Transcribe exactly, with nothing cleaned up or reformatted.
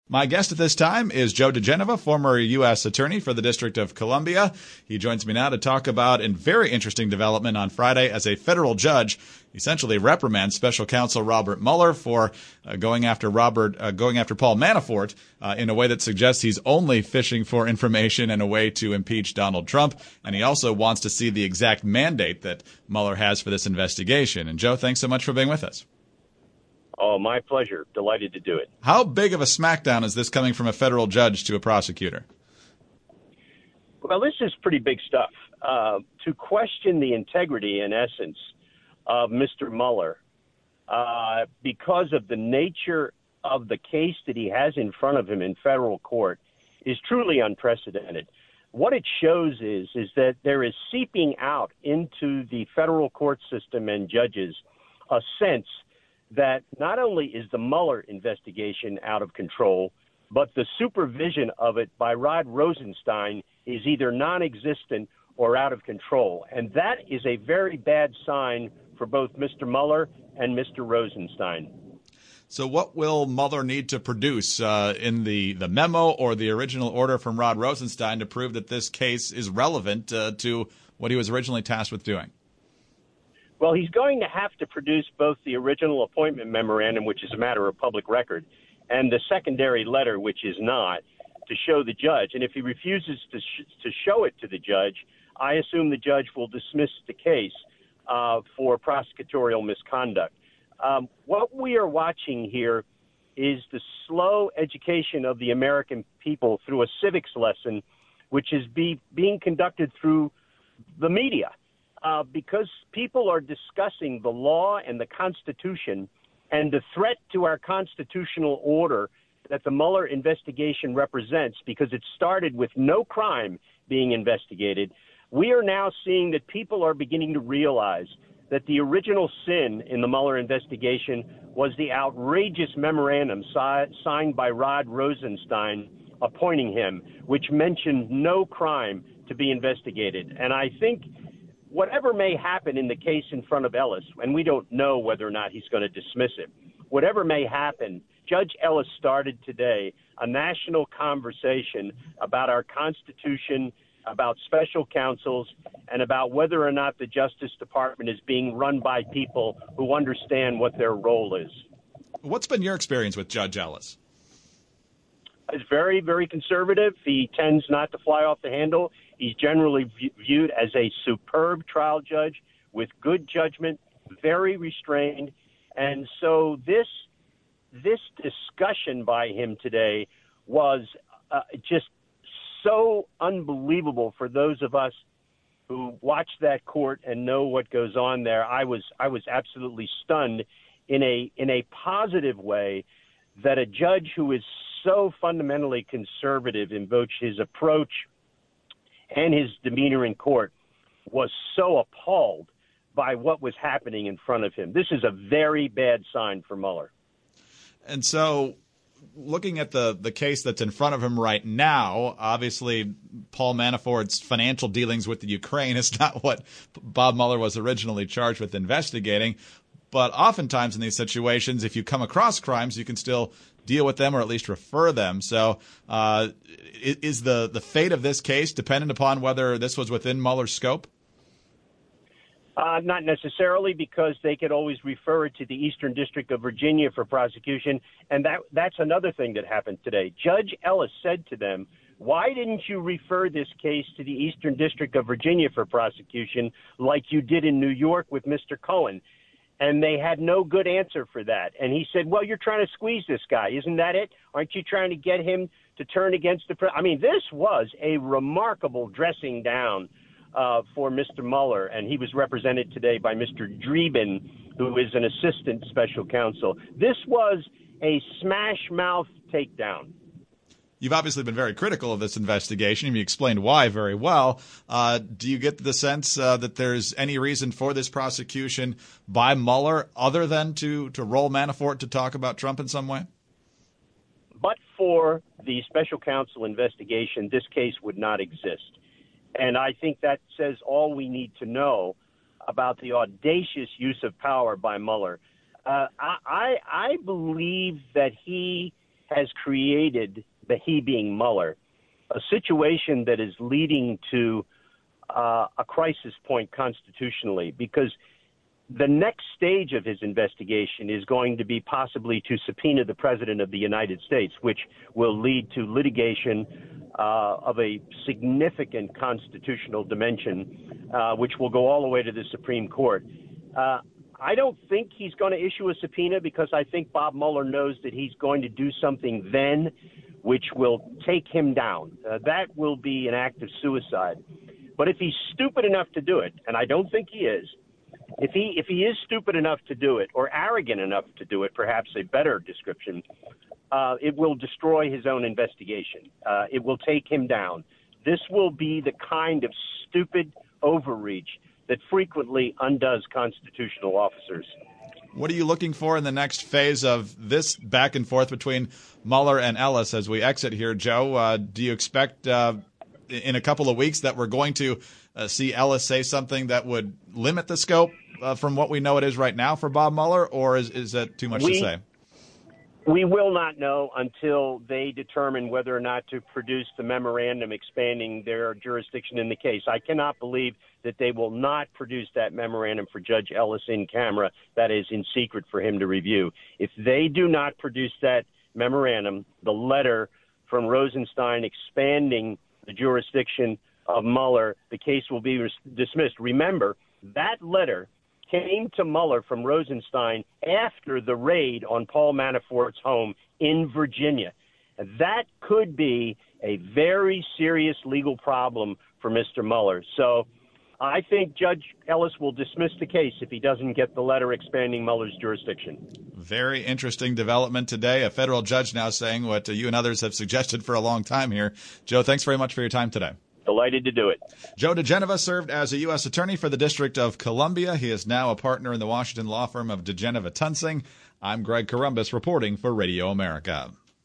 My guest at this time is Joe diGenova, former U S attorney for the District of Columbia. He joins me now to talk about a very interesting development on Friday as a federal judge essentially reprimands special counsel Robert Mueller for uh, going after Robert, uh, going after Paul Manafort uh, in a way that suggests he's only fishing for information and a way to impeach Donald Trump. And he also wants to see the exact mandate that Mueller has for this investigation. And Joe, thanks so much for being with us. Oh, my pleasure. Delighted to do it. How big of a smackdown is this coming from a federal judge to a prosecutor? Well, this is pretty big stuff. Uh, to question the integrity, in essence, of Mister Mueller, uh, because of the nature of the case that he has in front of him in federal court, is truly unprecedented. What it shows is, is that there is seeping out into the federal court system and judges a sense that not only is the Mueller investigation out of control, but the supervision of it by Rod Rosenstein is either non-existent or out of control. And that is a very bad sign for both Mister Mueller and Mister Rosenstein. So what will Mueller need to produce uh, in the, the memo or the original order from Rod Rosenstein to prove that this case is relevant uh, to what he was originally tasked with doing? Well, he's going to have to produce both the original appointment memorandum, which is a matter of public record, and the secondary letter, which is not, to show the judge. And if he refuses to sh- to show it to the judge, I assume the judge will dismiss the case uh, for prosecutorial misconduct. Um, what we are watching here is the slow education of the American people through a civics lesson, which is be- being conducted through the media. Uh, because people are discussing the law and the Constitution and the threat to our constitutional order that the Mueller investigation represents, because it started with no crime being investigated, we are now seeing that people are beginning to realize that the original sin in the Mueller investigation was the outrageous memorandum si- signed by Rod Rosenstein appointing him, which mentioned no crime to be investigated. And I think whatever may happen in the case in front of Ellis, and we don't know whether or not he's going to dismiss it, whatever may happen, Judge Ellis started today a national conversation about our Constitution, about special counsels, and about whether or not the Justice Department is being run by people who understand what their role is. What's been your experience with Judge Ellis? He's very, very conservative. He tends not to fly off the handle. He's generally v- viewed as a superb trial judge with good judgment, very restrained. And so this this discussion by him today was uh, just so unbelievable for those of us who watch that court and know what goes on there. I was I was absolutely stunned in a in a positive way that a judge who is so fundamentally conservative in both his approach and his demeanor in court was so appalled by what was happening in front of him. This is a very bad sign for Mueller. And so looking at the, the case that's in front of him right now, obviously Paul Manafort's financial dealings with the Ukraine is not what Bob Mueller was originally charged with investigating. But oftentimes in these situations, if you come across crimes, you can still deal with them or at least refer them. So uh, is the, the fate of this case dependent upon whether this was within Mueller's scope? Uh, not necessarily, because they could always refer it to the Eastern District of Virginia for prosecution. And that that's another thing that happened today. Judge Ellis said to them, why didn't you refer this case to the Eastern District of Virginia for prosecution like you did in New York with Mister Cohen? And they had no good answer for that. And he said, well, you're trying to squeeze this guy. Isn't that it? Aren't you trying to get him to turn against the president? I mean, this was a remarkable dressing down uh, for Mister Mueller. And he was represented today by Mister Dreeben, who is an assistant special counsel. This was a smash mouth takedown. You've obviously been very critical of this investigation, and you explained why very well. Uh, do you get the sense uh, that there's any reason for this prosecution by Mueller other than to, to roll Manafort to talk about Trump in some way? But for the special counsel investigation, this case would not exist. And I think that says all we need to know about the audacious use of power by Mueller. Uh, I, I, I believe that he has created, the he being Mueller, a situation that is leading to uh, a crisis point constitutionally, because the next stage of his investigation is going to be possibly to subpoena the President of the United States, which will lead to litigation uh, of a significant constitutional dimension, uh, which will go all the way to the Supreme Court. Uh, I don't think he's going to issue a subpoena because I think Bob Mueller knows that he's going to do something then which will take him down. Uh, that will be an act of suicide. But if he's stupid enough to do it, and I don't think he is, If he if he is stupid enough to do it, or arrogant enough to do it, perhaps a better description, uh, it will destroy his own investigation. Uh, it will take him down. This will be the kind of stupid overreach that frequently undoes constitutional officers. What are you looking for in the next phase of this back and forth between Mueller and Ellis as we exit here, Joe? Uh, do you expect uh, in a couple of weeks that we're going to uh, see Ellis say something that would limit the scope uh, from what we know it is right now for Bob Mueller, or is, is that too much we, to say? We will not know until they determine whether or not to produce the memorandum expanding their jurisdiction in the case. I cannot believe that they will not produce that memorandum for Judge Ellis in camera, that is in secret for him to review. If they do not produce that memorandum, the letter from Rosenstein expanding the jurisdiction of Mueller, the case will be res- dismissed. Remember, that letter came to Mueller from Rosenstein after the raid on Paul Manafort's home in Virginia. That could be a very serious legal problem for Mister Mueller. So I think Judge Ellis will dismiss the case if he doesn't get the letter expanding Mueller's jurisdiction. Very interesting development today. A federal judge now saying what you and others have suggested for a long time here. Joe, thanks very much for your time today. Delighted to do it. Joe DeGenova served as a U S attorney for the District of Columbia. He is now a partner in the Washington law firm of DeGenova Tunsing. I'm Greg Corombos reporting for Radio America.